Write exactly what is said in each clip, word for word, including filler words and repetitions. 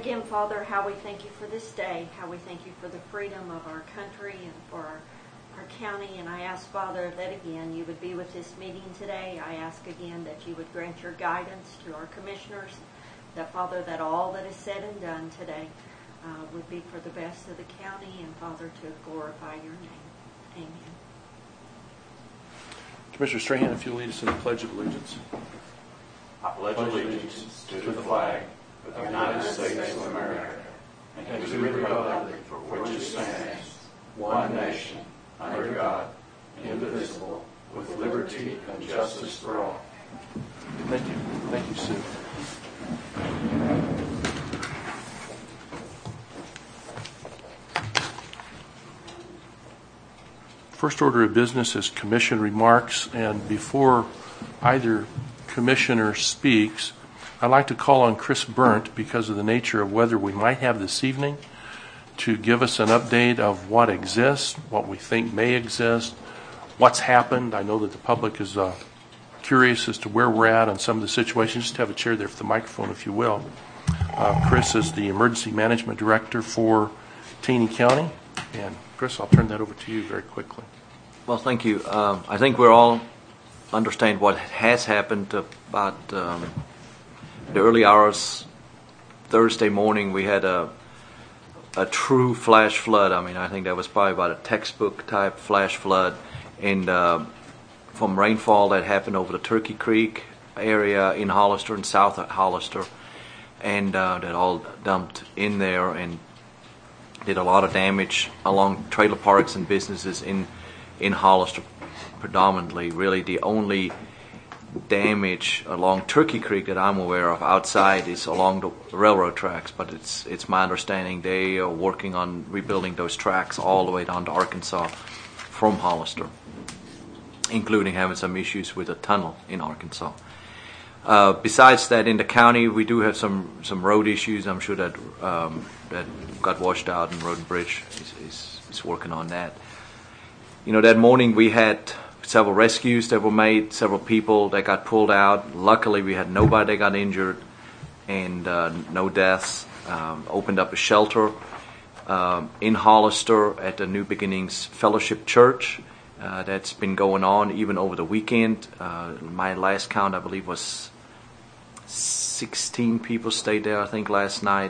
again, Father, how we thank you for this day, how we thank you for the freedom of our country and for our, our county. And I ask, Father, that again you would be with this meeting today. I ask again that you would grant your guidance to our commissioners, that, Father, that all that is said and done today uh, would be for the best of the county and, Father, to glorify your name. Amen. Commissioner Strahan, if you'll lead us in the Pledge of Allegiance. I pledge allegiance to the flag of the United States of America and to the republic for which it stands, one nation, under God, indivisible, with liberty and justice for all. Thank you. Thank you, Sue. First order of business is commission remarks, and before either commissioner speaks, I'd like to call on Chris Burnt, because of the nature of weather we might have this evening, to give us an update of what exists, what we think may exist, what's happened. I know that the public is uh, curious as to where we're at on some of the situations. Just have a chair there for the microphone, if you will. Uh, Chris is the Emergency Management Director for Taney County. And Chris, I'll turn that over to you very quickly. Well, thank you. Um, I think we're all understand what has happened about um, the early hours Thursday morning. We had a a true flash flood. I mean, I think that was probably about a textbook type flash flood, and uh, from rainfall that happened over the Turkey Creek area in Hollister and south of Hollister, and uh, that all dumped in there and did a lot of damage along trailer parks and businesses in in Hollister. Predominantly, really the only damage along Turkey Creek that I'm aware of outside is along the railroad tracks, but it's it's my understanding they are working on rebuilding those tracks all the way down to Arkansas from Hollister, including having some issues with a tunnel in Arkansas. Uh, besides that, in the county, we do have some, some road issues. I'm sure that um, that got washed out, and Road and Bridge is, is, is working on that. You know, that morning we had several rescues that were made, several people that got pulled out. Luckily, we had nobody that got injured and uh, no deaths. Um, opened up a shelter um, in Hollister at the New Beginnings Fellowship Church. Uh, that's been going on even over the weekend. Uh, my last count, I believe, was sixteen people stayed there, I think, last night.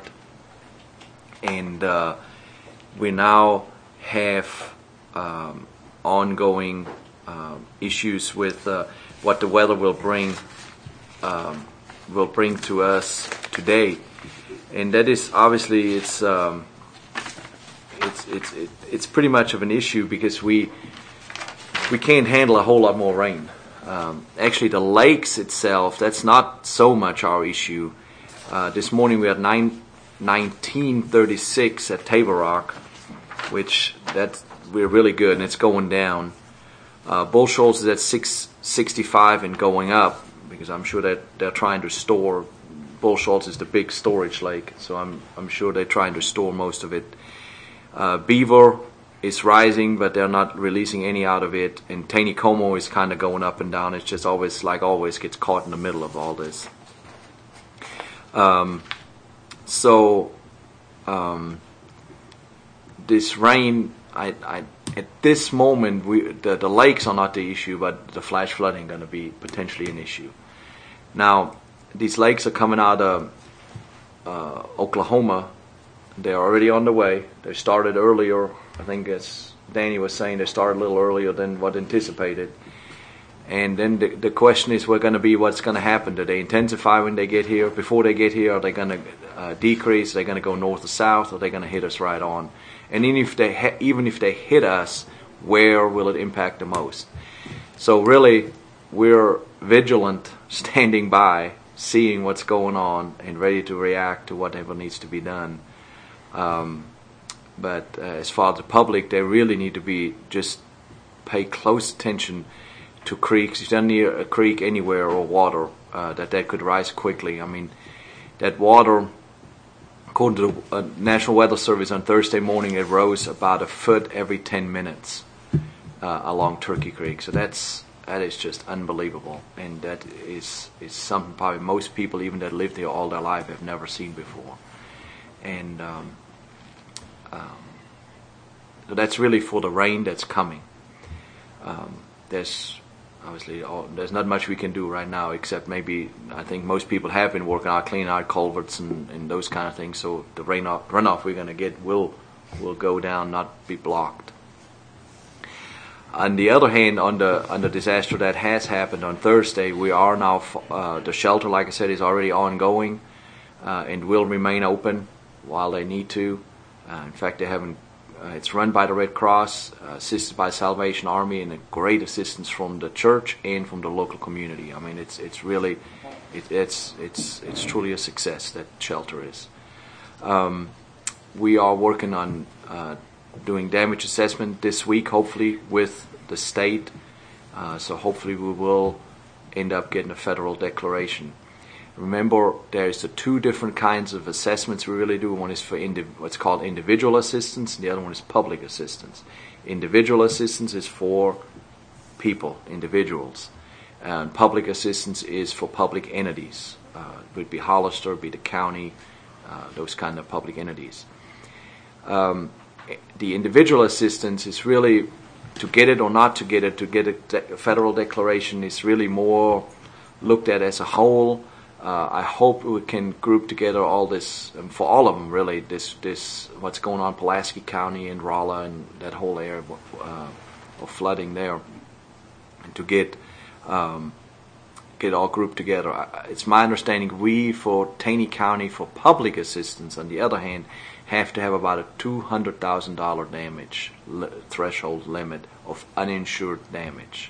And uh, we now have um, ongoing uh, issues with uh, what the weather will bring um, will bring to us today, and that is obviously it's um, it's it's it, it's pretty much of an issue because we we can't handle a whole lot more rain. Um, actually, the lakes itself, that's not so much our issue. Uh, this morning we had nine, nineteen thirty-six at Table Rock, which that we're really good, and it's going down. Uh, Bull Shoals is at six sixty-five and going up, because I'm sure that they're trying to store. Bull Shoals is the big storage lake, so I'm I'm sure they're trying to store most of it. Uh, Beaver is rising, but they're not releasing any out of it. And Taneycomo is kind of going up and down. It's just always, like always, gets caught in the middle of all this. Um, so um, this rain, I, I at this moment, we the, the lakes are not the issue, but the flash flooding going to be potentially an issue. Now, these lakes are coming out of uh, Oklahoma. They're already on the way. They started earlier. I think as Danny was saying, they started a little earlier than what anticipated. And then the, the question is, we're going to be what's going to happen. Do they intensify when they get here? Before they get here, are they going to uh, decrease? Are they going to go north or south? Or are they going to hit us right on? And even if they ha- even if they hit us, where will it impact the most? So really, we're vigilant, standing by, seeing what's going on, and ready to react to whatever needs to be done. Um, but uh, as far as the public, they really need to be just pay close attention to creeks. If they're near a creek anywhere or water, uh, that that could rise quickly. I mean, that water, according to the uh, National Weather Service on Thursday morning, it rose about a foot every ten minutes uh, along Turkey Creek. So that's that is just unbelievable, and that is is something probably most people, even that lived there all their life, have never seen before. and um, um, so that's really for the rain that's coming. Um, there's obviously all, there's not much we can do right now, except maybe I think most people have been working out, cleaning out culverts and, and those kind of things. So the rain off, runoff we're going to get will will go down, not be blocked. On the other hand, on the on the disaster that has happened on Thursday, we are now uh, the shelter, like I said, is already ongoing uh, and will remain open while they need to. Uh, in fact, they haven't. Uh, it's run by the Red Cross, uh, assisted by Salvation Army, and a great assistance from the church and from the local community. I mean, it's it's really, it, it's it's it's truly a success, that shelter is. Um, we are working on uh, doing damage assessment this week, hopefully with the state. Uh, so hopefully we will end up getting a federal declaration. Remember, there's the two different kinds of assessments we really do. One is for indiv- what's called individual assistance, and the other one is public assistance. Individual assistance is for people, individuals. And public assistance is for public entities. Uh, it would be Hollister, it would be the county, uh, those kind of public entities. Um, the individual assistance is really, to get it or not to get it, to get a, de- a federal declaration is really more looked at as a whole. Uh, I hope we can group together all this, um, for all of them really, this, this what's going on in Pulaski County and Rolla and that whole area of, uh, of flooding there, and to get um, get all grouped together. I, it's my understanding we, for Taney County, for public assistance, on the other hand, have to have about a two hundred thousand dollars damage li- threshold limit of uninsured damage,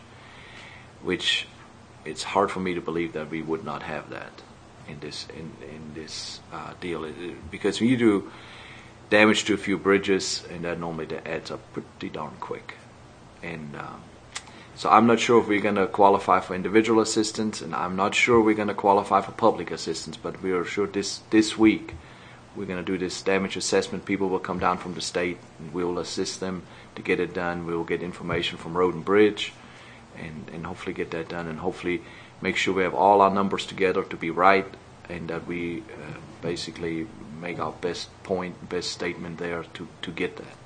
which it's hard for me to believe that we would not have that in this in in this uh, deal, it, it, because when you do damage to a few bridges, and that normally that adds up pretty darn quick. And um, so I'm not sure if we're going to qualify for individual assistance, and I'm not sure we're going to qualify for public assistance. But we are sure this this week we're going to do this damage assessment. People will come down from the state, and we'll assist them to get it done. We'll get information from Road and Bridge, and, and hopefully get that done, and hopefully make sure we have all our numbers together to be right, and that we uh, basically make our best point, best statement there to, to get that.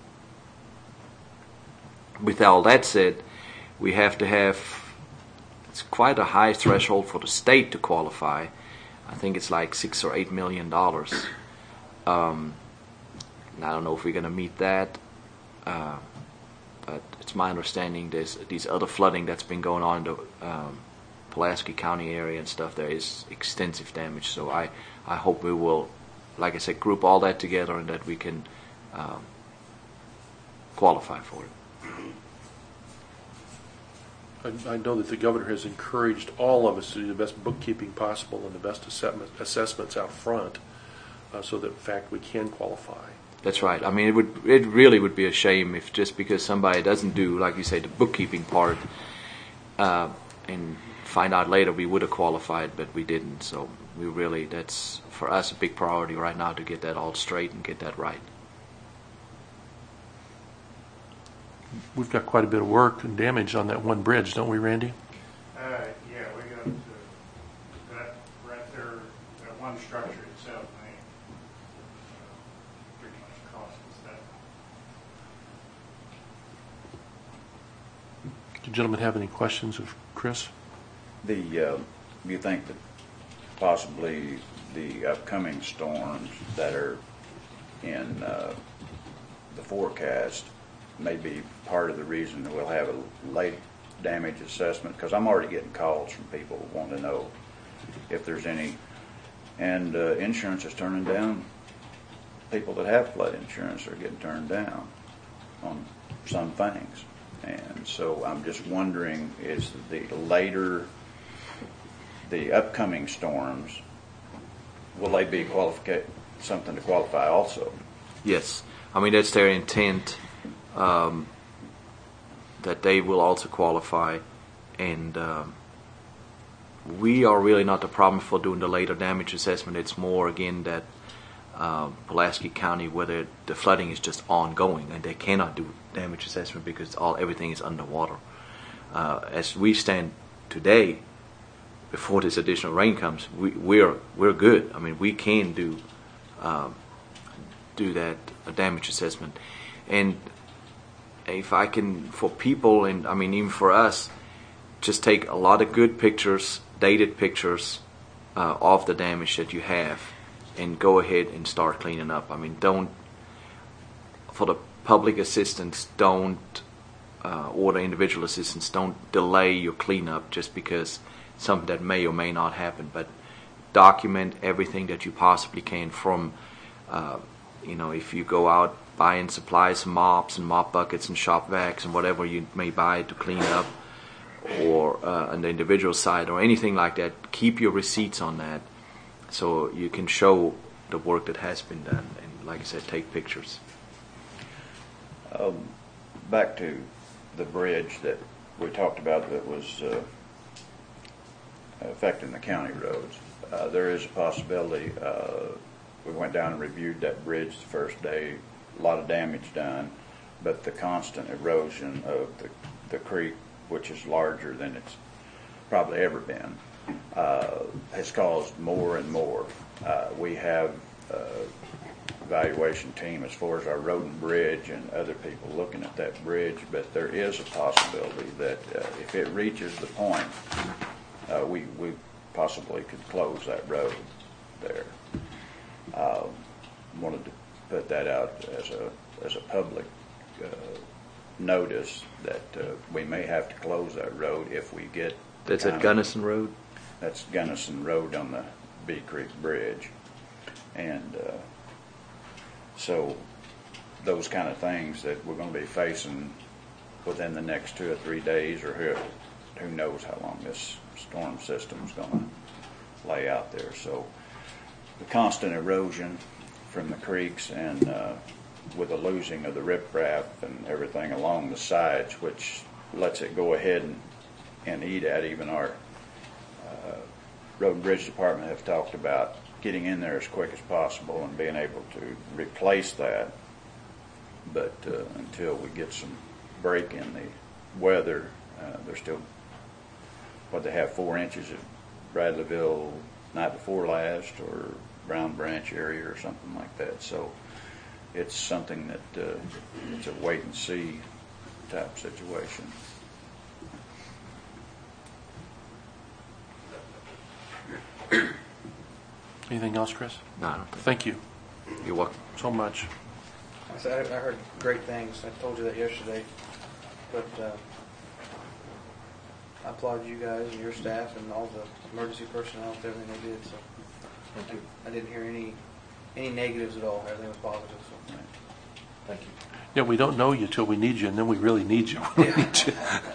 With all that said, we have to have, it's quite a high threshold for the state to qualify. I think it's like six or eight million dollars. Um, I don't know if we're going to meet that. Uh, But it's my understanding there's these other flooding that's been going on in the um, Pulaski County area and stuff. There is extensive damage. So I, I hope we will, like I said, group all that together and that we can um, qualify for it. I, I know that the governor has encouraged all of us to do the best bookkeeping possible and the best assessment, assessments out front, uh, so that in fact we can qualify. That's right. I mean, it would it really would be a shame if just because somebody doesn't do, like you say, the bookkeeping part, uh, and find out later we would have qualified, but we didn't. So we really, that's for us a big priority right now to get that all straight and get that right. We've got quite a bit of work and damage on that one bridge, don't we, Randy? Uh, yeah, we got to, that right there, that one structure itself, may uh, pretty much cost us that. Do you gentlemen have any questions of Chris? The, uh, you think that possibly the upcoming storms that are in uh, the forecast may be part of the reason that we'll have a late damage assessment? Because I'm already getting calls from people who want to know if there's any. And uh, insurance is turning down. People that have flood insurance are getting turned down on some things. And so I'm just wondering, is the later, the upcoming storms, will they be qualified, something to qualify also? Yes. I mean, that's their intent. Um, that they will also qualify, and um, we are really not the problem for doing the later damage assessment. It's more, again, that uh, Pulaski County, whether the flooding is just ongoing and they cannot do damage assessment because all everything is underwater. Uh, as we stand today, before this additional rain comes, we, we're we're good. I mean, we can do um, do that a damage assessment. And if I can, for people, and I mean even for us, just take a lot of good pictures, dated pictures uh, of the damage that you have, and go ahead and start cleaning up. I mean, don't, for the public assistance, don't, uh, or the individual assistance, don't delay your cleanup just because something that may or may not happen, but document everything that you possibly can from, uh, you know, if you go out buying supplies, mops and mop buckets and shop vacs and whatever you may buy to clean up, or uh, on the individual side or anything like that, keep your receipts on that so you can show the work that has been done, and like I said, take pictures. Um, back to the bridge that we talked about that was uh, affecting the county roads. Uh, there is a possibility, uh, we went down and reviewed that bridge the first day, a lot of damage done, but the constant erosion of the, the creek, which is larger than it's probably ever been, uh, has caused more and more. Uh, we have uh, evaluation team as far as our road and bridge and other people looking at that bridge, but there is a possibility that uh, if it reaches the point, uh, we, we possibly could close that road there. Uh, wanted to put that out as a as a public uh, notice that uh, we may have to close that road if we get. That's at Gunnison Road? That's Gunnison Road on the Bee Creek Bridge. And uh, so those kind of things that we're going to be facing within the next two or three days, or who, who knows how long this storm system is going to lay out there. So the constant erosion from the creeks and uh, with the losing of the riprap and everything along the sides, which lets it go ahead and, and eat at. Even our uh, road and bridge department have talked about getting in there as quick as possible and being able to replace that. But uh, until we get some break in the weather, uh, they're still, what they have, four inches at Bradleyville night before last, or Brown Branch area or something like that. So it's something that uh, it's a wait and see type situation. Anything else, Chris? No, I don't think. Thank you You're welcome. so much. I said I I heard great things. I told you that yesterday, but uh, I applaud you guys and your staff and all the emergency personnel for everything they did. So Thank you. I didn't hear any any negatives at all. Everything was positive. So Thank you. Yeah, we don't know you till we need you, and then we really need you. when we Yeah. need you.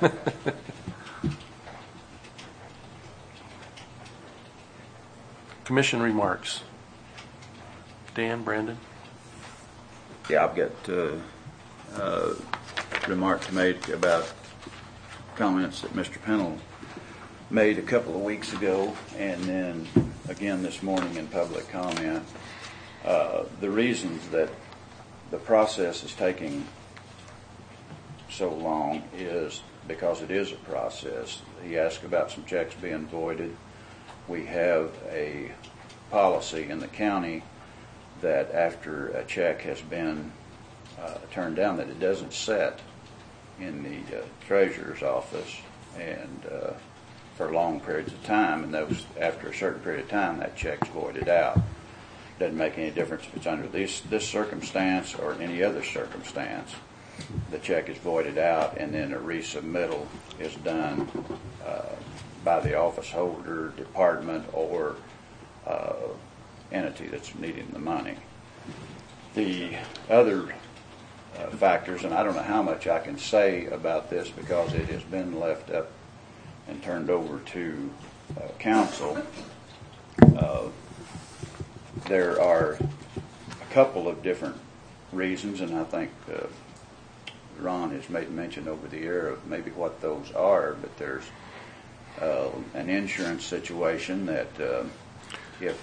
Commission remarks. Dan, Brandon? Yeah, I've got uh, uh, remarks to make about comments that Mister Pennell made a couple of weeks ago, and then again this morning in public comment. Uh, the reasons that the process is taking so long is because it is a process. He asked about some checks being voided. We have a policy in the county that after a check has been uh, turned down, that it doesn't set in the uh, treasurer's office and uh, for long periods of time, and those after a certain period of time that check's voided out. Doesn't make any difference if it's under this this circumstance or any other circumstance. The check is voided out, and then a resubmittal is done uh, by the office holder, department, or uh, entity that's needing the money. The other uh, factors, and I don't know how much I can say about this because it has been left up and turned over to uh, council. Uh, there are a couple of different reasons, and I think uh, Ron has made mention over the air of maybe what those are, but there's uh, an insurance situation that uh, if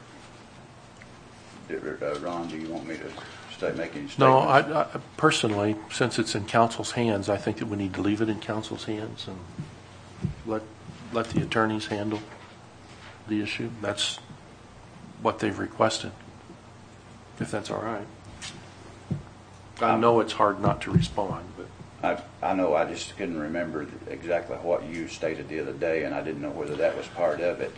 uh, Ron, do you want me to start making statements? No, I, I, personally, since it's in council's hands, I think that we need to leave it in council's hands and let let the attorneys handle the issue. That's what they've requested, if that's all right. I know it's hard not to respond, but I, I know, I just couldn't remember exactly what you stated the other day, and I didn't know whether that was part of it.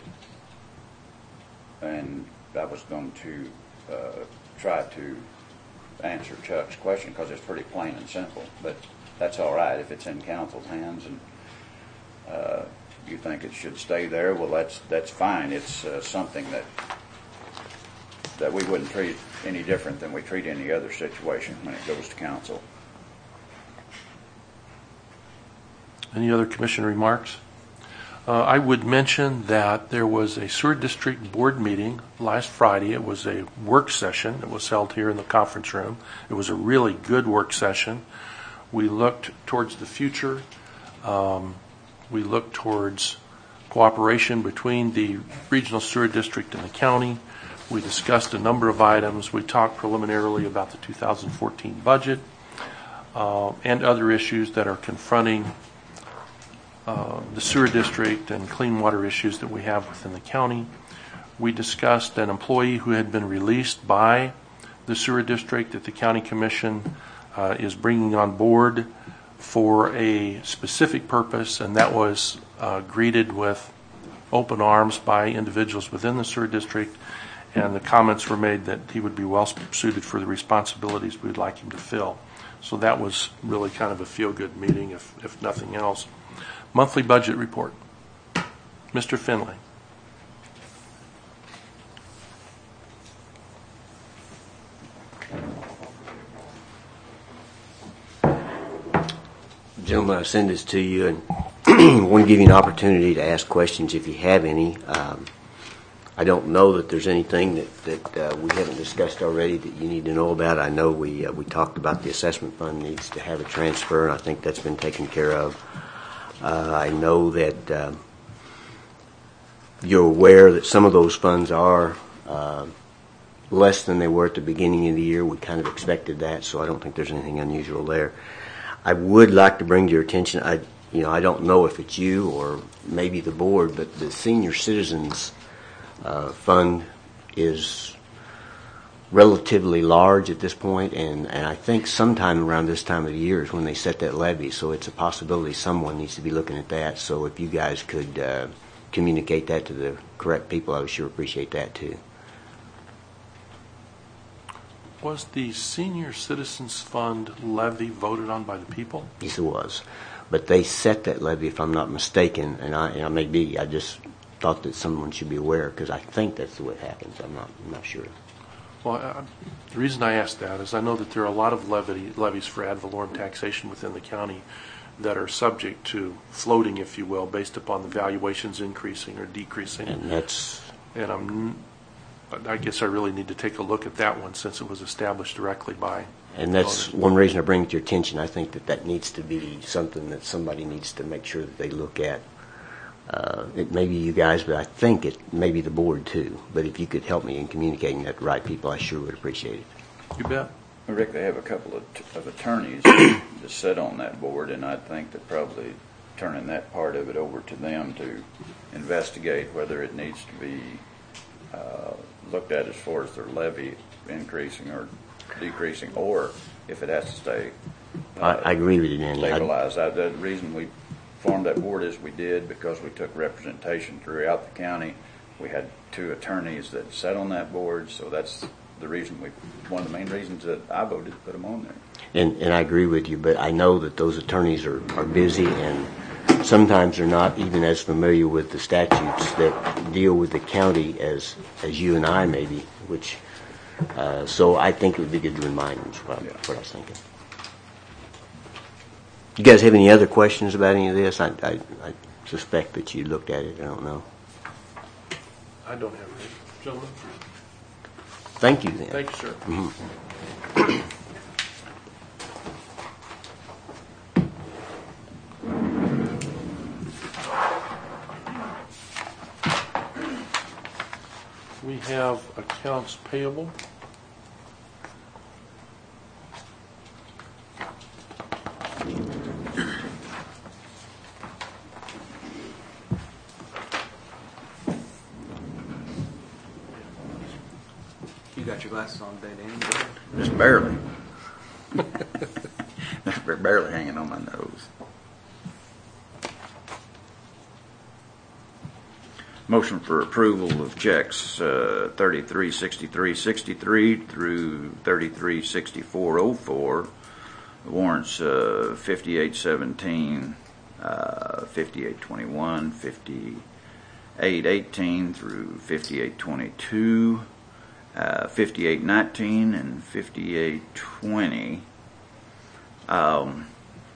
And I was going to uh, try to answer Chuck's question because it's pretty plain and simple, but that's all right if it's in council's hands and uh, you think it should stay there. Well, that's that's fine. It's uh, something that that we wouldn't treat any different than we treat any other situation when it goes to council. any other commission remarks? Uh, I would mention that there was a sewer district board meeting last Friday. It was a work session. It was held here in the conference room. It was a really good work session. We looked towards the future. Um, we looked towards cooperation between the regional sewer district and the county. We discussed a number of items. We talked preliminarily about the two thousand fourteen budget uh, and other issues that are confronting Uh, the sewer district and clean water issues that we have within the county. We discussed an employee who had been released by the sewer district that the county commission uh, is bringing on board for a specific purpose, and that was uh, greeted with open arms by individuals within the sewer district, and the comments were made that he would be well suited for the responsibilities we'd like him to fill. So that was really kind of a feel-good meeting, if, if nothing else. Monthly budget report. Mister Finley. Gentlemen, I send this to you and want to give you an opportunity to ask questions if you have any. Um, I don't know that there's anything that, that uh, we haven't discussed already that you need to know about. I know we uh, we talked about the assessment fund needs to have a transfer, and I think that's been taken care of. Uh, I know that uh, you're aware that some of those funds are uh, less than they were at the beginning of the year. We kind of expected that, so I don't think there's anything unusual there. I would like to bring to your attention, I, you know, I don't know if it's you or maybe the board, but the Senior Citizens uh, Fund is relatively large at this point, and, and I think sometime around this time of the year is when they set that levy, so it's a possibility someone needs to be looking at that. So if you guys could uh, communicate that to the correct people, I would sure appreciate that too. Was the Senior Citizens Fund levy voted on by the people? Yes, it was. But they set that levy, if I'm not mistaken, and I, and I may be, I just thought that someone should be aware, because I think that's the way it happens. I'm not, I'm not sure. Well, uh, the reason I ask that is I know that there are a lot of levy, levies for ad valorem taxation within the county that are subject to floating, if you will, based upon the valuations increasing or decreasing. And that's... And I'm, I guess I really need to take a look at that one since it was established directly by... And that's one reason I bring it to your attention. I think that that needs to be something that somebody needs to make sure that they look at. Uh, it may be you guys, but I think it may be the board too. But if you could help me in communicating that to the right people, I sure would appreciate it. You bet. Rick, they have a couple of, t- of attorneys that sit on that board, and I think that probably turning that part of it over to them to investigate whether it needs to be uh, looked at as far as their levy increasing or decreasing, or if it has to stay uh, I, I agree with you, Danny. stabilized. I, the reason we formed that board as we did because we took representation throughout the county. We had two attorneys that sat on that board, so that's the reason we, one of the main reasons that I voted to put them on there. And, and I agree with you, but I know that those attorneys are, are busy, and sometimes they're not even as familiar with the statutes that deal with the county as, as you and I maybe, which, uh, so I think it would be good to remind them is what, yeah. what I was thinking. You guys have any other questions about any of this? I, I, I suspect that you looked at it. I don't know. I don't have any. Gentlemen? Thank you, then. Thank you, sir. Mm-hmm. We have accounts payable. You got your glasses on today, Danny? Just barely. They're barely hanging on my nose. Motion for approval of checks uh, thirty-three sixty-three sixty-three through thirty-three sixty-four oh four. Warrants uh, fifty-eight seventeen, uh, fifty-eight twenty-one, fifty-eight eighteen through fifty-eight twenty-two, uh, fifty-eight nineteen, and fifty-eight twenty. Um,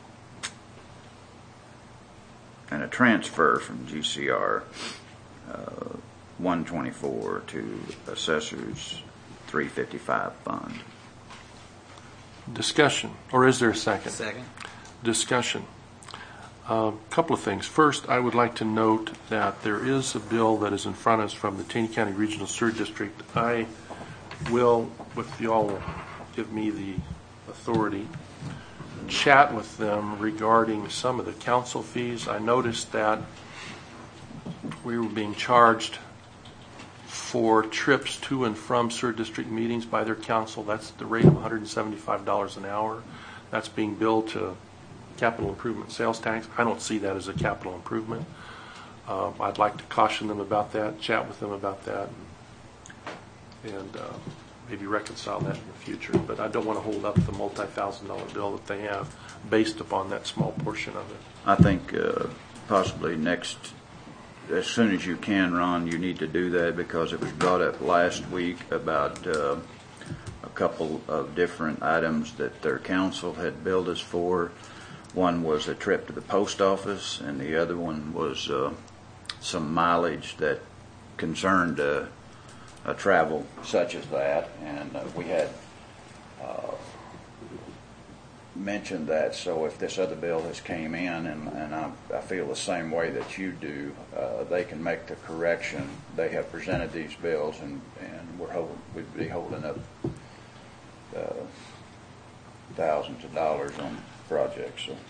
and a transfer from G C R uh, one twenty-four to Assessors three fifty-five fund. Discussion, or is there a second? Second. Discussion. A uh, couple of things. First, I would like to note that there is a bill that is in front of us from the Taney County Regional Sewer District. I will, if you all will give me the authority, chat with them regarding some of the council fees. I noticed that we were being charged for trips to and from sewer district meetings by their council. That's the rate of one hundred seventy-five dollars an hour. That's being billed to capital improvement sales tax. I don't see that as a capital improvement. Um, I'd like to caution them about that, chat with them about that, and, and uh, maybe reconcile that in the future. But I don't want to hold up the multi-thousand dollar bill that they have based upon that small portion of it. I think uh, possibly next, as soon as you can, Ron, you need to do that, because it was brought up last week about uh, a couple of different items that their council had billed us for. One was a trip to the post office, and the other one was uh, some mileage that concerned uh, a travel such as that. And uh, we had uh, mentioned that, so if this other bill has came in, and, and I, I feel the same way that you do, uh, they can make the correction. They have presented these bills, and, and we're holding, we'd be holding up uh, thousands of dollars on projects. So.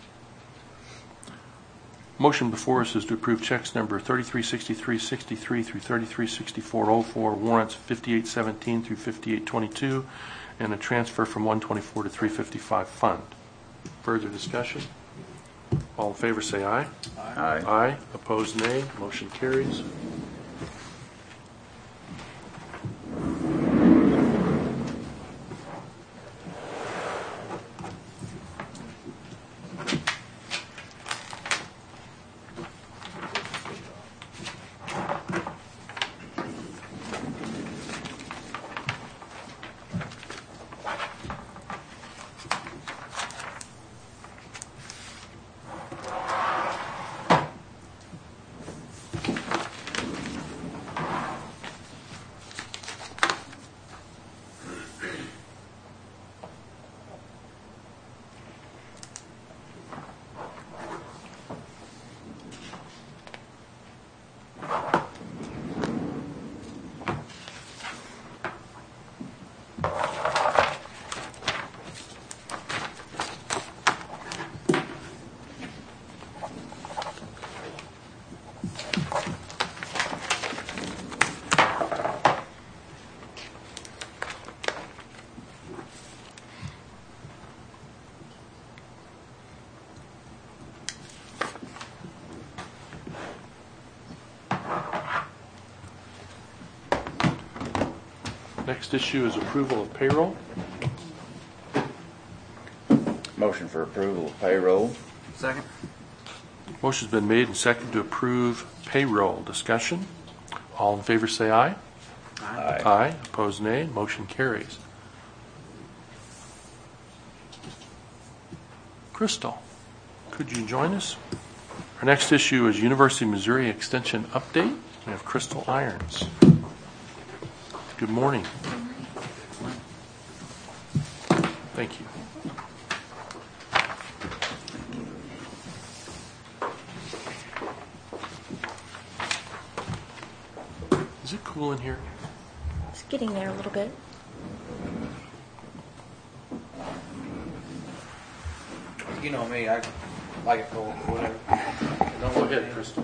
Motion before us is to approve checks number thirty-three sixty-three sixty-three through thirty-three sixty-four oh four, warrants fifty-eight seventeen through fifty-eight twenty-two, and a transfer from one twenty-four to three fifty-five fund. Further discussion? All in favor say aye. Aye. Aye. Opposed, nay. Motion carries. Next issue is approval of payroll. Motion for approval of payroll. Second. Motion's been made and seconded to approve payroll. Discussion? All in favor say aye. Aye. Aye. Opposed, nay. Motion carries. Crystal, could you join us? Our next issue is University of Missouri Extension update. We have Crystal Irons. Good morning. Thank you. Is it cool in here? It's getting there a little bit. You know me, I like it cold, whatever. No, go ahead, Crystal.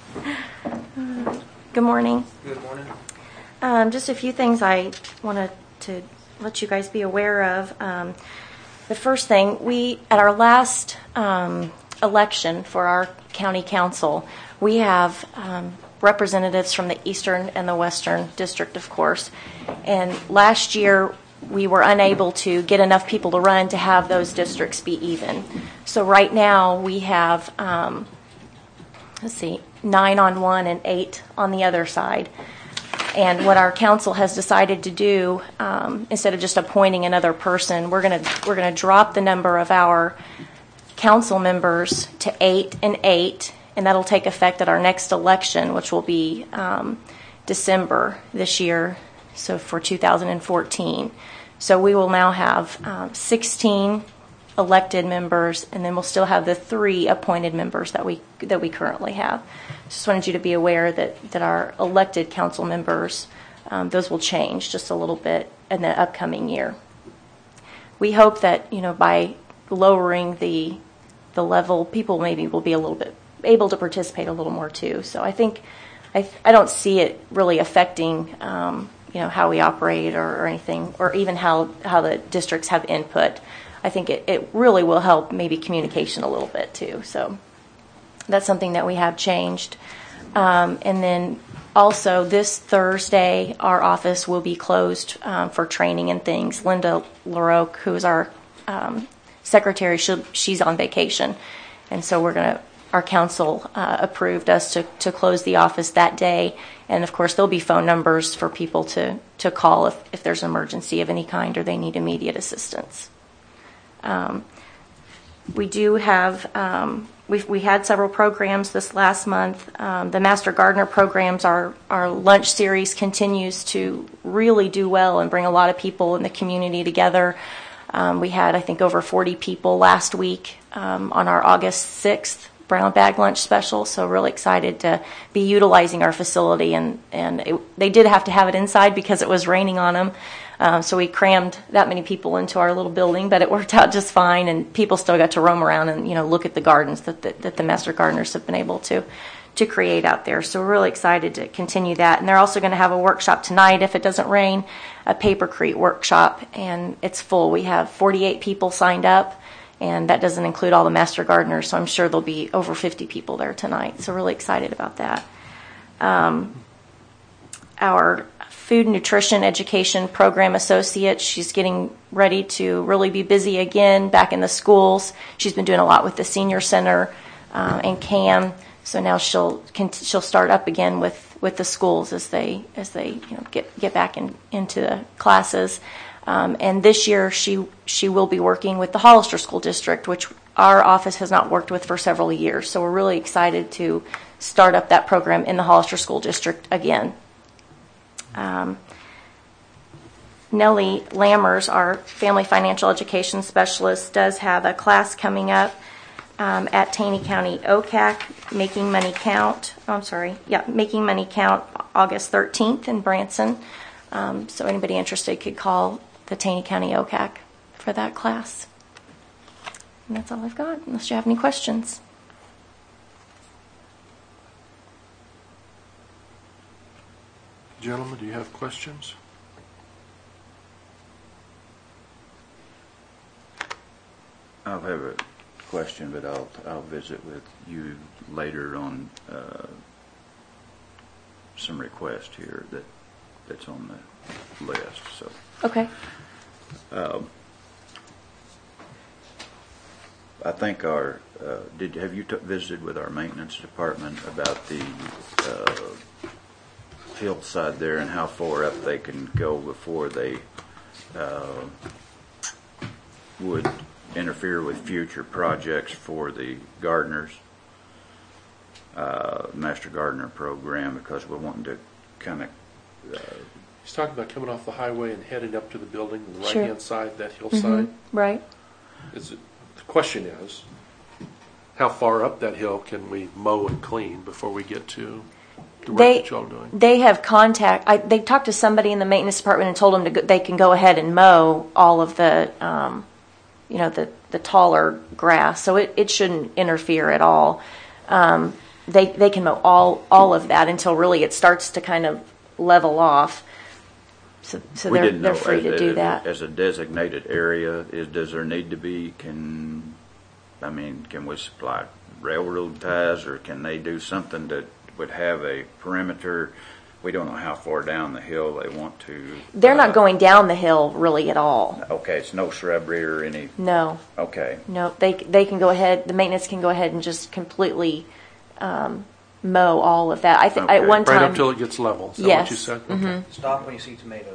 Good morning. Good morning. Um, just a few things I wanted to let you guys be aware of. Um, The first thing, we, at our last um, election for our county council, we have um, representatives from the Eastern and the Western District, of course. And last year, we were unable to get enough people to run to have those districts be even. So right now, we have, um, let's see, nine on one and eight on the other side. And what our council has decided to do, um, instead of just appointing another person, we're going to we're going to drop the number of our council members to eight and eight, and that'll take effect at our next election, which will be um, December this year, so for two thousand fourteen. So we will now have um, sixteen elected members, and then we'll still have the three appointed members that we that we currently have. Just wanted you to be aware that, that our elected council members, um, those will change just a little bit in the upcoming year. We hope that, you know, by lowering the the level, people maybe will be a little bit able to participate a little more too. So I think I I don't see it really affecting um, you know, how we operate or, or anything, or even how how the districts have input. I think it, it really will help maybe communication a little bit too. So that's something that we have changed. Um, and then also this Thursday, our office will be closed um, for training and things. Linda LaRoque, who is our um, secretary, she, she's on vacation. And so we're going to, our council uh, approved us to, to close the office that day. And of course, there'll be phone numbers for people to, to call if, if there's an emergency of any kind or they need immediate assistance. Um, we do have, um, we've, we had several programs this last month. Um, the Master Gardener programs, our, our lunch series continues to really do well and bring a lot of people in the community together. Um, we had, I think, over forty people last week um, on our August sixth brown bag lunch special, so really excited to be utilizing our facility. And, and it, they did have to have it inside because it was raining on them. Um, so we crammed that many people into our little building, but it worked out just fine, and people still got to roam around and, you know, look at the gardens that the, that the Master Gardeners have been able to to create out there. So we're really excited to continue that. And they're also going to have a workshop tonight, if it doesn't rain, a papercrete workshop, and it's full. We have forty-eight people signed up, and that doesn't include all the Master Gardeners, so I'm sure there'll be over fifty people there tonight. So really excited about that. Um, our Food Nutrition Education Program Associate, she's getting ready to really be busy again back in the schools. She's been doing a lot with the Senior Center uh, and C A M, so now she'll can, she'll start up again with, with the schools as they as they you know get get back in, into the classes. Um, and this year she she will be working with the Hollister School District, which our office has not worked with for several years. So we're really excited to start up that program in the Hollister School District again. Um, Nellie Lammers, our family financial education specialist, does have a class coming up um, at Taney County O C A C, Making Money Count. Oh, I'm sorry, yeah, Making Money Count, August thirteenth in Branson. Um, so anybody interested could call the Taney County O C A C for that class. And that's all I've got, unless you have any questions. Gentlemen, do you have questions? I'll have a question, but I'll I'll visit with you later on uh, some request here that that's on the list. So Okay. um, I think our uh, did have you t- visited with our maintenance department about the uh, hillside there and how far up they can go before they uh, would interfere with future projects for the gardeners, uh, Master Gardener program, because we're wanting to kind of. Uh, He's talking about coming off the highway and heading up to the building on the Sure. right-hand side, that hillside. Mm-hmm. Right. Is it, the question is, how far up that hill can we mow and clean before we get to the work They that y'all are doing? they have contact. I, they talked to somebody in the maintenance department and told them to go, they can go ahead and mow all of the, um, you know, the, the taller grass. So it, it shouldn't interfere at all. Um, they they can mow all all of that until really it starts to kind of level off. So, so We they're, didn't they're know, free as to a- do that. As a designated area, is, does there need to be, can, I mean, can we supply railroad ties, or can they do something that would have a perimeter? We don't know how far down the hill they want to. They're uh, not going down the hill really at all. Okay, it's no shrubbery or any, No, okay. no. They they can go ahead. The maintenance can go ahead and just completely um, mow all of that. I think Okay. at one Right time. up till it gets level. Is that Yes. what you said? Okay. Stop when you see tomatoes.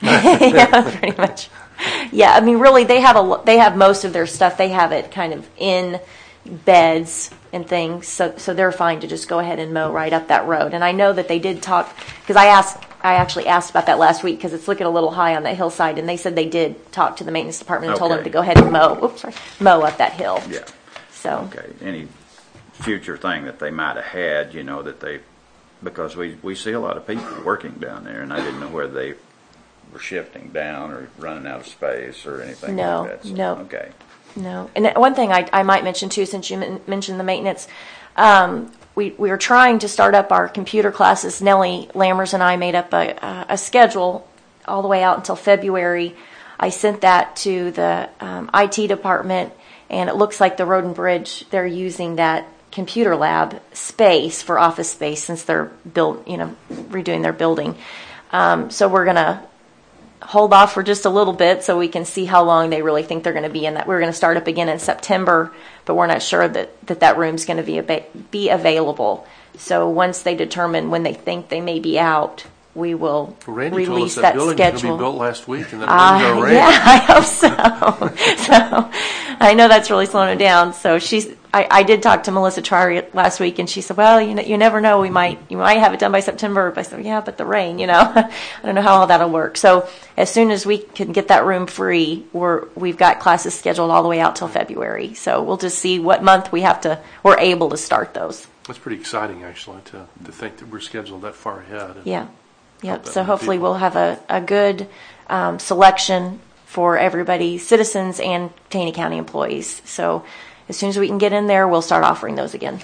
Yeah, pretty much. Yeah, I mean, really, they have a lo- they have most of their stuff. They have it kind of in beds and things, so so they're fine to just go ahead and mow right up that road. And I know that they did talk, because I asked, I actually asked about that last week because it's looking a little high on that hillside, and they said they did talk to the maintenance department and told them Okay. to go ahead and mow. Oops, sorry, mow up that hill. Yeah. So Okay, any future thing that they might have had, you know, that they, because we, we see a lot of people working down there, and I didn't know whether they were shifting down or running out of space or anything No, like that. So, no. Okay. No. And one thing I, I might mention too, since you men- mentioned the maintenance, um, we, we were trying to start up our computer classes. Nellie Lammers and I made up a, a, a schedule all the way out until February. I sent that to the um, I T department, and it looks like the Road and Bridge, they're using that computer lab space for office space since they're build, you know, redoing their building. Um, so we're going to hold off for just a little bit so we can see how long they really think they're going to be in that. We're going to start up again in September, but we're not sure that that, that room's going to be ab- be available. So once they determine when they think they may be out, we will Well, Randy told release us that that building's going to schedule. be built last week, and then it Uh, didn't go rain. yeah, I hope so. so I know that's really slowing it down. So she's. I, I did talk to Melissa Trier last week, and she said, "Well, you know, you never know. We might, you might have it done by September." But I said, "Yeah, but the rain, you know, I don't know how all that'll work." So as soon as we can get that room free, we're we've got classes scheduled all the way out till February. So we'll just see what month we have to. We're able to start those. That's pretty exciting, actually, to, to think that we're scheduled that far ahead. And Yeah. Yep. that So many hopefully people. we'll have a, a good um, selection for everybody, citizens and Taney County employees. So as soon as we can get in there, we'll start offering those again.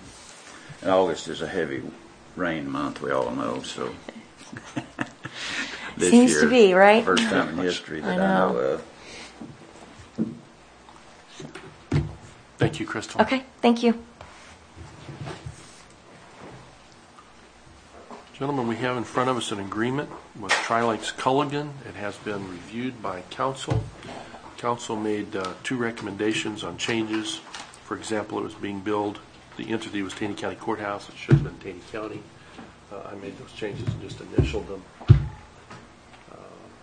And August is a heavy rain month, we all know, so. This Seems to year, be, right? First time in history that I I know. know of. Thank you, Crystal. Okay. Thank you. Gentlemen, we have in front of us an agreement with Tri-Lakes Culligan. It has been reviewed by council. Council made uh, two recommendations on changes. For example, it was being billed, the entity was Taney County Courthouse. It should have been Taney County. Uh, I made those changes and just initialed them uh,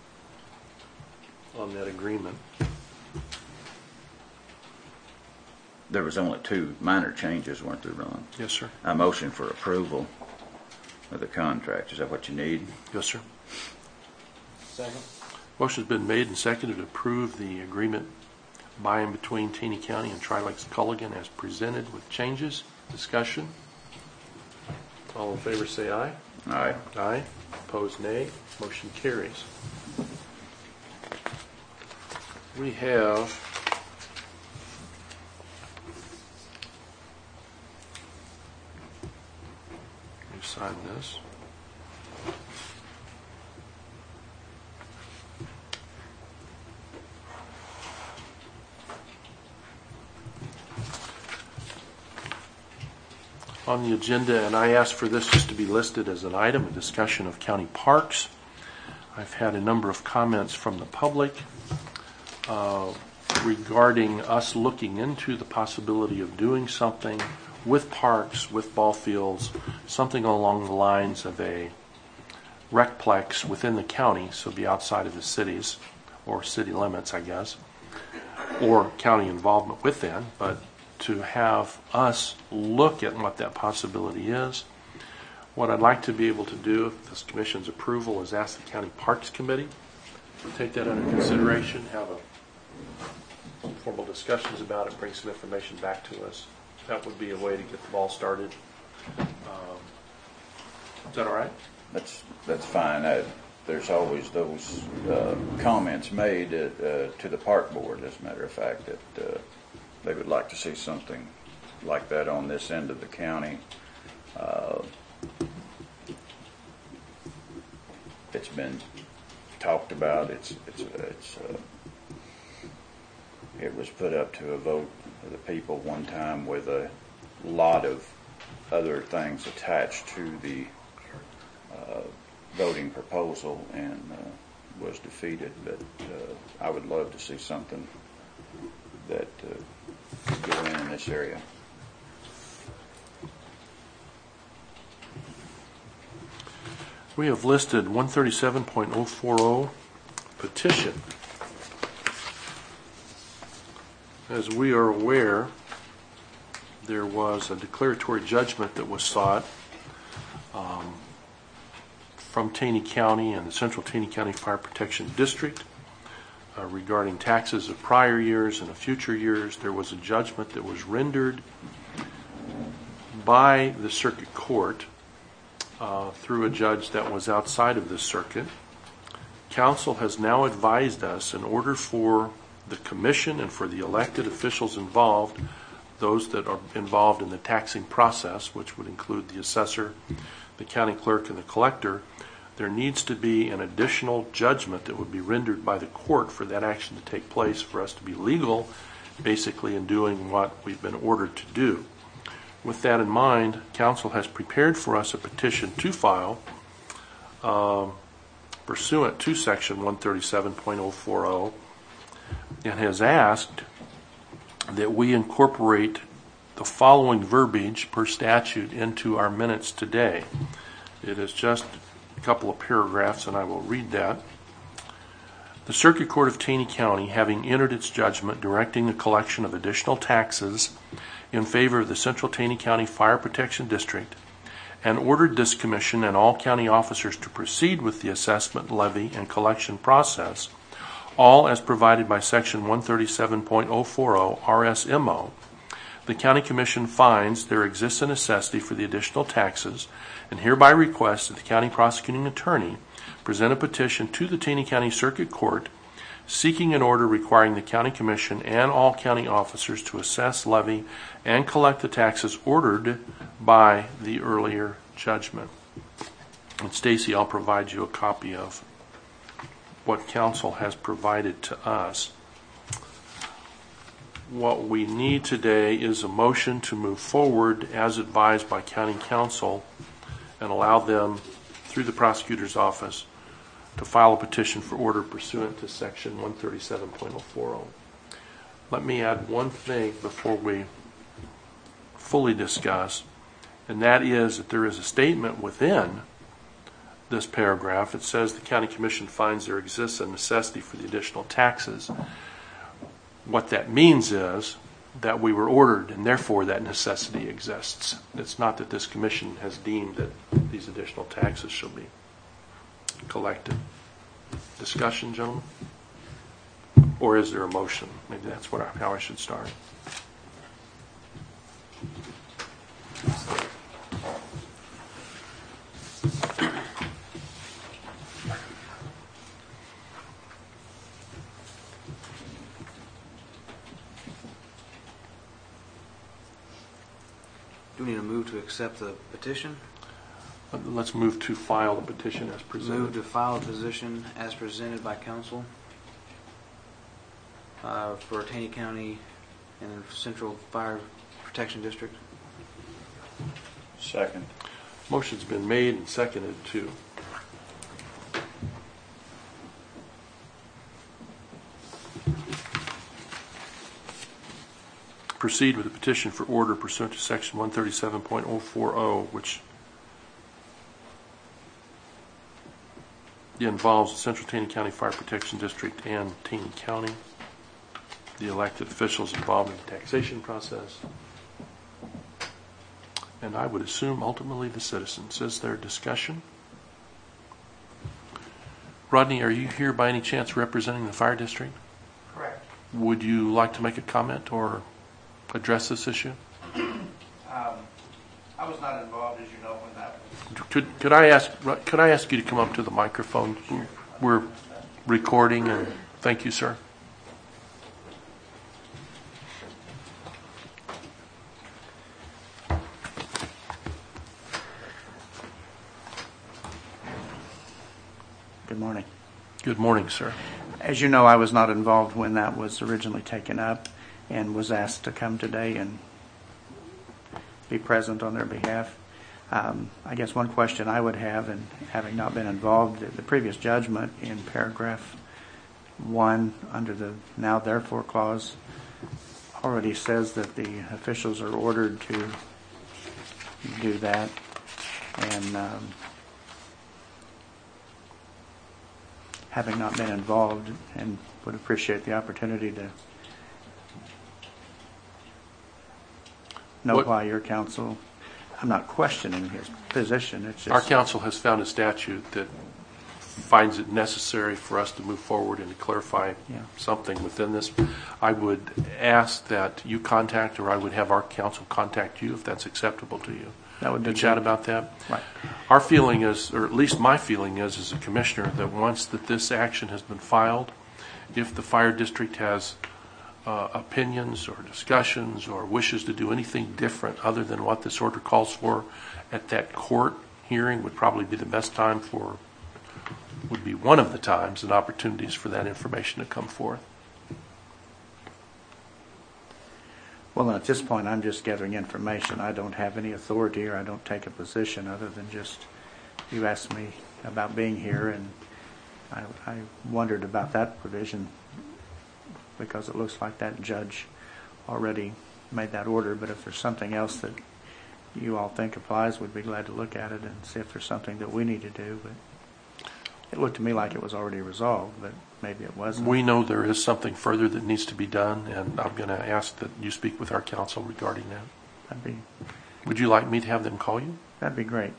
on that agreement. There was only two minor changes, weren't there, Ron? Yes, sir. A motion for approval of the contract. Is that what you need? Yes, sir. Second. Motion's been made and seconded to approve the agreement by and between Taney County and Tri-Lakes Culligan as presented with changes. Discussion. All in favor say aye. All right. Aye. Opposed, nay. Motion carries. We have you sign this. On the agenda, and I asked for this just to be listed as an item, a discussion of county parks. I've had a number of comments from the public uh, regarding us looking into the possibility of doing something with parks, with ball fields, something along the lines of a recplex within the county, so be outside of the cities or city limits, I guess, or county involvement within, but to have us look at what that possibility is. What I'd like to be able to do, if this commission's approval, is ask the County Parks Committee to take that under consideration, have a formal discussions about it, bring some information back to us. That would be a way to get the ball started. Um, is that all right? That's, that's fine. Uh, There's always those uh, comments made at, uh, to the park board, as a matter of fact, that uh, they would like to see something like that on this end of the county. Uh, It's been talked about. It's it's it's uh, it was put up to a vote of the people one time with a lot of other things attached to the uh, voting proposal, and uh, was defeated. But uh, I would love to see something that uh, could go in in this area. We have listed one thirty-seven point oh four oh petition. As we are aware, there was a declaratory judgment that was sought um, from Taney County and the Central Taney County Fire Protection District uh, regarding taxes of prior years and of future years. There was a judgment that was rendered by the circuit court uh, through a judge that was outside of this circuit. Council has now advised us, in order for the commission and for the elected officials involved, those that are involved in the taxing process, which would include the assessor, the county clerk, and the collector, there needs to be an additional judgment that would be rendered by the court for that action to take place, for us to be legal, basically, in doing what we've been ordered to do. With that in mind, council has prepared for us a petition to file um, pursuant to section one thirty-seven point oh four oh, and has asked that we incorporate the following verbiage per statute into our minutes today. It is just a couple of paragraphs, and I will read that. The Circuit Court of Taney County, having entered its judgment directing the collection of additional taxes in favor of the Central Taney County Fire Protection District, and ordered this commission and all county officers to proceed with the assessment, levy, and collection process, all as provided by section one thirty-seven point oh four oh R S M O, the County Commission finds there exists a necessity for the additional taxes, and hereby requests that the County Prosecuting Attorney present a petition to the Taney County Circuit Court seeking an order requiring the County Commission and all county officers to assess, levy, and collect the taxes ordered by the earlier judgment. And Stacy, I'll provide you a copy of what council has provided to us. What we need today is a motion to move forward as advised by county council and allow them, through the prosecutor's office, to file a petition for order pursuant to section one thirty-seven point oh four oh. Let me add one thing before we fully discuss, and that is that there is a statement within this paragraph. It says the County Commission finds there exists a necessity for the additional taxes. What that means is that we were ordered, and therefore that necessity exists. It's not that this commission has deemed that these additional taxes shall be collected. Discussion, gentlemen? Or is there a motion? Maybe that's what I, how I should start. Do we need to move to accept the petition? Let's move to file the petition as presented. Move to file a petition as presented by council uh, for Taney County and Central Fire Protection District. Second. Motion's been made and seconded to proceed with the petition for order pursuant to section one thirty-seven point oh four oh, which involves the Central Taney County Fire Protection District and Taney County, the elected officials involved in the taxation process, and I would assume ultimately the citizens. Is there discussion? Rodney, are you here by any chance representing the fire district? Correct. Would you like to make a comment or address this issue? Um, I was not involved, as you know, when that was. Could could I ask could I ask you to come up to the microphone? We're recording, and thank you, sir. Good morning. Good Good morning, sir. As you know, I was not involved when that was originally taken up and was asked to come today and be present on their behalf. Um, I guess one question I would have, and having not been involved, the previous judgment in paragraph one under the now therefore clause already says that the officials are ordered to do that. And um, having not been involved, and would appreciate the opportunity to know What- why your counsel, I'm not questioning his position, it's just... Our council has found a statute that finds it necessary for us to move forward and to clarify Yeah. something within this. I would ask that you contact, or I would have our council contact you if that's acceptable to you. That would be To chat good. about that. Right. Our feeling is, or at least my feeling is as a commissioner, that once that this action has been filed, if the fire district has uh, opinions or discussions or wishes to do anything different other than what this order calls for at that court hearing, would probably be the best time for, would be one of the times and opportunities for that information to come forth. Well, at this point, I'm just gathering information. I don't have any authority, or I don't take a position other than just, you asked me about being here, and I, I wondered about that provision because it looks like that judge already made that order. But if there's something else that you all think applies, we'd be glad to look at it and see if there's something that we need to do. But it looked to me like it was already resolved, but maybe it wasn't. We know there is something further that needs to be done, and I'm going to ask that you speak with our council regarding that. That'd be, Would you like me to have them call you? that'd be great.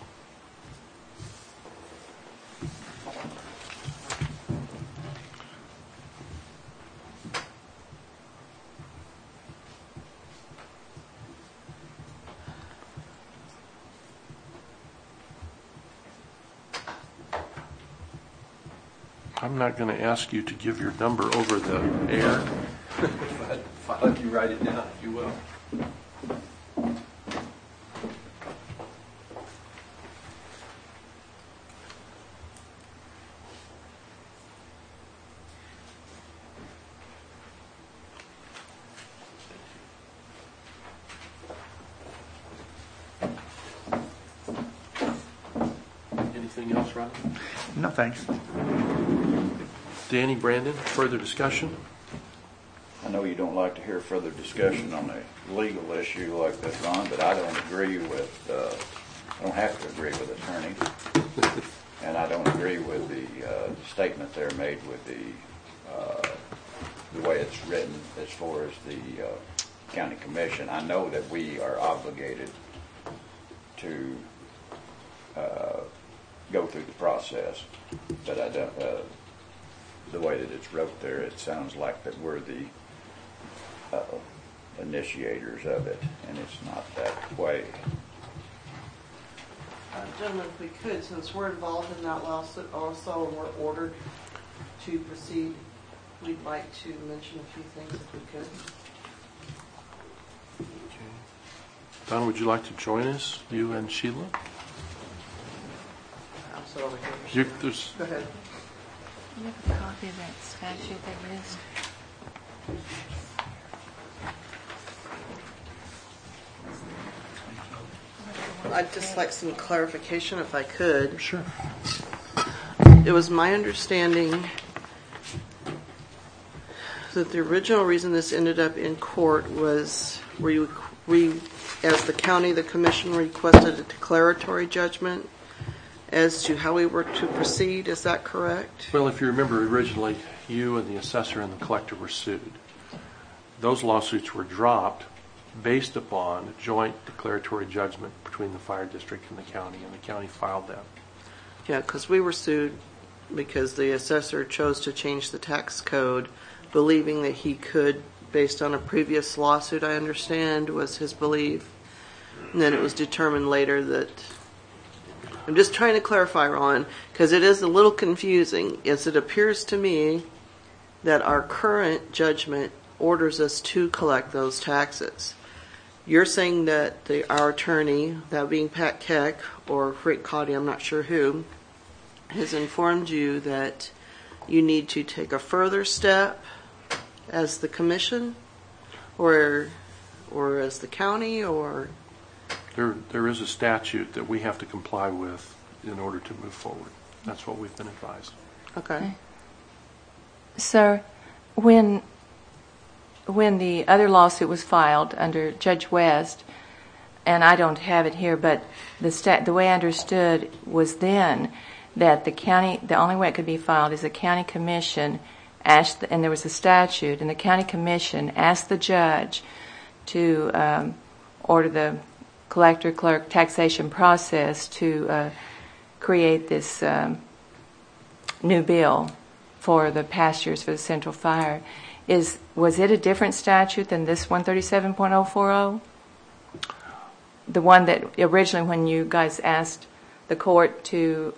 I'm not going to ask you to give your number over the air. I'll let you write it down, if you will. Anything else, Ronnie? No, thanks. Danny, Brandon, further discussion? I know you don't like to hear further discussion on a legal issue like this, Ron, but I don't agree with, uh, I don't have to agree with attorneys. And I don't agree with the uh, statement there made with the, uh, the way it's written as far as the uh, county commission. I know that we are obligated to uh, go through the process, but I don't, uh, the way that it's wrote there, it sounds like that we're the uh, initiators of it, and it's not that way. Uh, Gentlemen, if we could, since we're involved in that lawsuit also and we're ordered to proceed, we'd like to mention a few things if we could. Don, would you like to join us, you and Sheila? Absolutely. You, there's, Go ahead. You have a copy of that statute they used? I'd just like some clarification if I could. sure. It was my understanding that the original reason this ended up in court was we, we, as the county, the commission requested a declaratory judgment as to how we were to proceed. Is that correct? Well, if you remember, originally, you and the assessor and the collector were sued. Those lawsuits were dropped based upon a joint declaratory judgment between the fire district and the county, and the county filed that. Yeah, because we were sued because the assessor chose to change the tax code, believing that he could, based on a previous lawsuit, I understand, was his belief. And then it was determined later that, I'm just trying to clarify, Ron, because it is a little confusing, as it appears to me that our current judgment orders us to collect those taxes. You're saying that the, our attorney, that being Pat Keck or Rick Cotty, I'm not sure who, has informed you that you need to take a further step as the commission, or or as the county, or? There, there is a statute that we have to comply with in order to move forward. That's what we've been advised. Okay. Sir, when when the other lawsuit was filed under Judge West, and I don't have it here, but the stat, the way I understood was then that the county, the only way it could be filed is the county commission asked, the, and there was a statute, and the county commission asked the judge to um, order the collector clerk taxation process to uh, create this um, new bill for the past years for the Central Fire. Is was it a different statute than this one thirty-seven point oh forty? The one that originally, when you guys asked the court to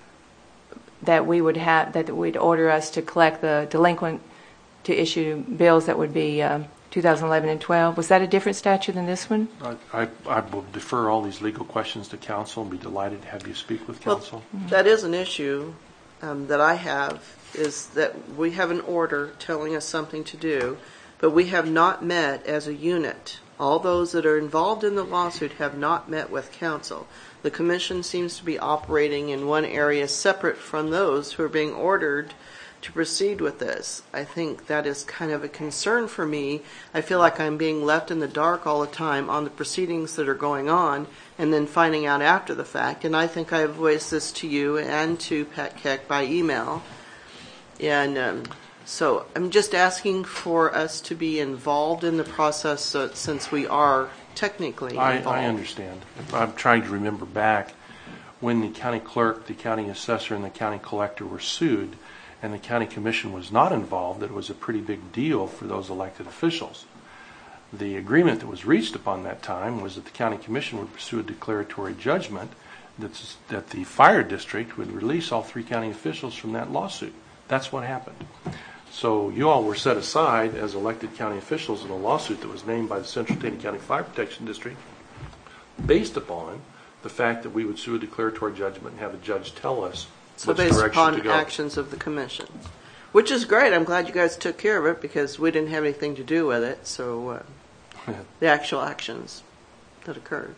that we would have that we'd order us to collect the delinquent to issue bills that would be um, two thousand eleven and twelve, was that a different statute than this one? I, I, I will defer all these legal questions to counsel and be delighted to have you speak with counsel. Well, that is an issue um, that I have, is that we have an order telling us something to do, but we have not met as a unit. All those that are involved in the lawsuit have not met with counsel. The commission seems to be operating in one area separate from those who are being ordered to proceed with this. I think that is kind of a concern for me. I feel like I'm being left in the dark all the time on the proceedings that are going on and then finding out after the fact. And I think I have voiced this to you and to Pat Keck by email. And um, so I'm just asking for us to be involved in the process, so, since we are technically involved. I, I understand. I'm trying to remember back when the county clerk, the county assessor, and the county collector were sued, and the county commission was not involved. It was a pretty big deal for those elected officials. The agreement that was reached upon that time was that the county commission would pursue a declaratory judgment that's, that the fire district would release all three county officials from that lawsuit. That's what happened. So you all were set aside as elected county officials in a lawsuit that was named by the Central Taney County Fire Protection District based upon the fact that we would sue a declaratory judgment and have a judge tell us So which based direction upon to go. actions of the commission, which is great. I'm glad you guys took care of it because we didn't have anything to do with it. So uh, the actual actions that occurred.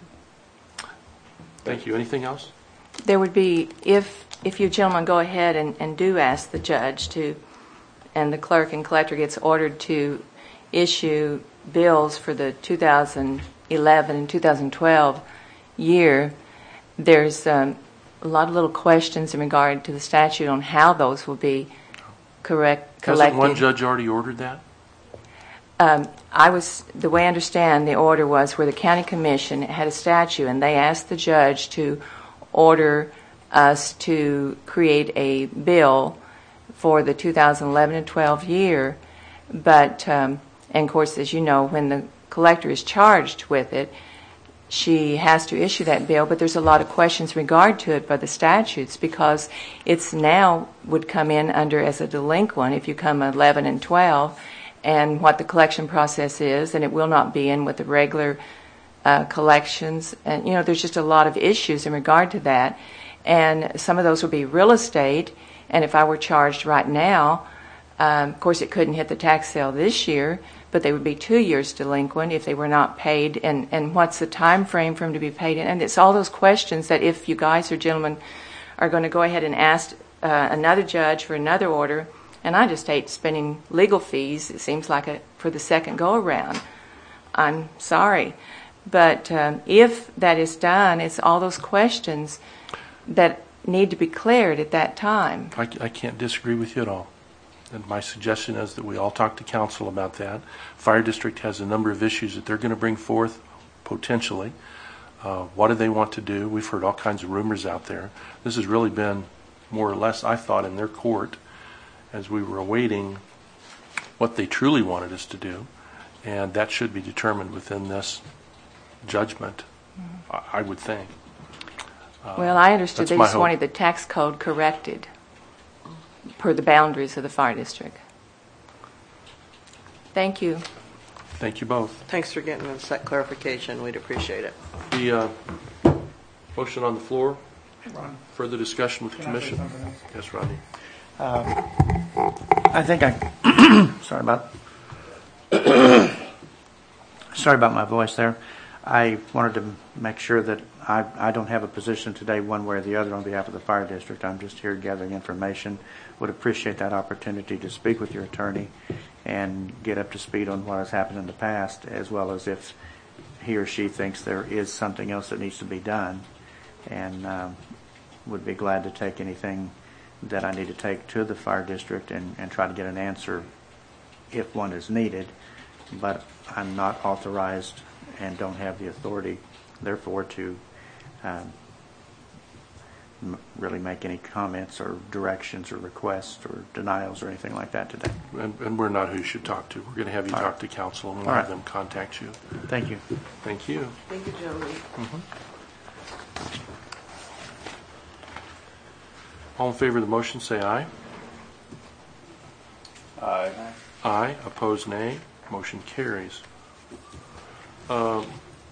Thank you. Anything else? There would be, if if you gentlemen go ahead and, and do ask the judge to, and the clerk and collector gets ordered to issue bills for the two thousand eleven and two thousand twelve year, there's um, a lot of little questions in regard to the statute on how those will be correct collected. Hasn't one judge already ordered that? Um, I was, the way I understand the order was where the county commission had a statute and they asked the judge to order us to create a bill for the two thousand eleven and twelve year. But, um, and of course, as you know, when the collector is charged with it, she has to issue that bill, but there's a lot of questions in regard to it by the statutes because it's now would come in under as a delinquent if you come eleven and twelve, and what the collection process is, and it will not be in with the regular uh, collections. And, you know, there's just a lot of issues in regard to that. And some of those will be real estate, and if I were charged right now, um, of course it couldn't hit the tax sale this year, but they would be two years delinquent if they were not paid. And, and what's the time frame for them to be paid? And it's all those questions that if you guys or gentlemen are going to go ahead and ask uh, another judge for another order, and I just hate spending legal fees, it seems like a, for the second go-around. I'm sorry. But um, if that is done, it's all those questions that need to be cleared at that time. I, I can't disagree with you at all. And my suggestion is that we all talk to council about that. Fire district has a number of issues that they're going to bring forth, potentially. Uh, what do they want to do? We've heard all kinds of rumors out there. This has really been more or less, I thought, in their court as we were awaiting what they truly wanted us to do. And that should be determined within this judgment, mm-hmm. I, I would think. Uh, well, I understood they just hope. wanted the tax code corrected per the boundaries of the fire district. Thank you. Thank you both. Thanks for getting us that clarification. We'd appreciate it. The uh, motion on the floor. Ron, Further discussion with the can I say commission. something else? Yes, Rodney. Uh, I think I, sorry about, sorry about my voice there. I wanted to make sure that I, I don't have a position today one way or the other on behalf of the fire district. I'm just here gathering information. Would appreciate that opportunity to speak with your attorney and get up to speed on what has happened in the past, as well as if he or she thinks there is something else that needs to be done, and um, would be glad to take anything that I need to take to the fire district and, and try to get an answer if one is needed. But I'm not authorized and don't have the authority, therefore, to um, m- really make any comments or directions or requests or denials or anything like that today. And, and we're not who you should talk to. We're going to have you All talk right. to counsel, and we'll All have right. them contact you. Thank you. Thank you. Thank you, gentlemen. All in favor of the motion, say aye. Aye. Aye. Opposed, nay. Motion carries. Um,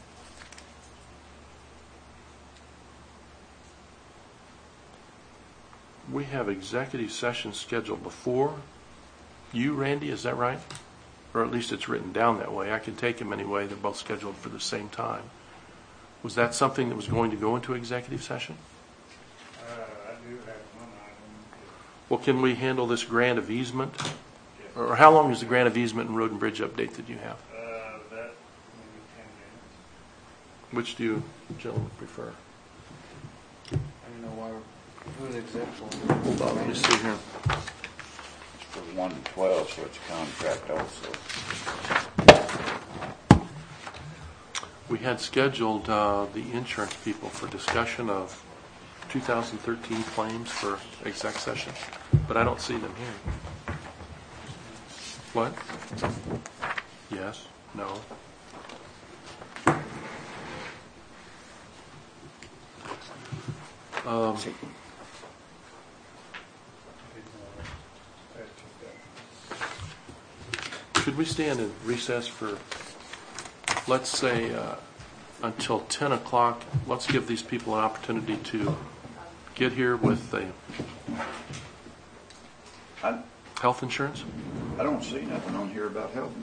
we have executive session scheduled before you, Randy, is that right? Or at least it's written down that way. I can take them anyway. They're both scheduled for the same time. Was that something that was going to go into executive session? Uh, I do have one item. Well, can we handle this grant of easement? Or how long is the grant of easement and road and bridge update that you have? Uh, that maybe ten minutes. Which do you gentlemen prefer? I don't know why, who the example. Hold on, let me see here. It's for one to twelve, so it's a contract also. We had scheduled uh, the insurance people for discussion of two thousand thirteen claims for exec session, but I don't see them here. What? Yes? No? Um, Should we stand in recess for, let's say, uh, until ten o'clock? Let's give these people an opportunity to get here with the I, health insurance. I don't see nothing on here about health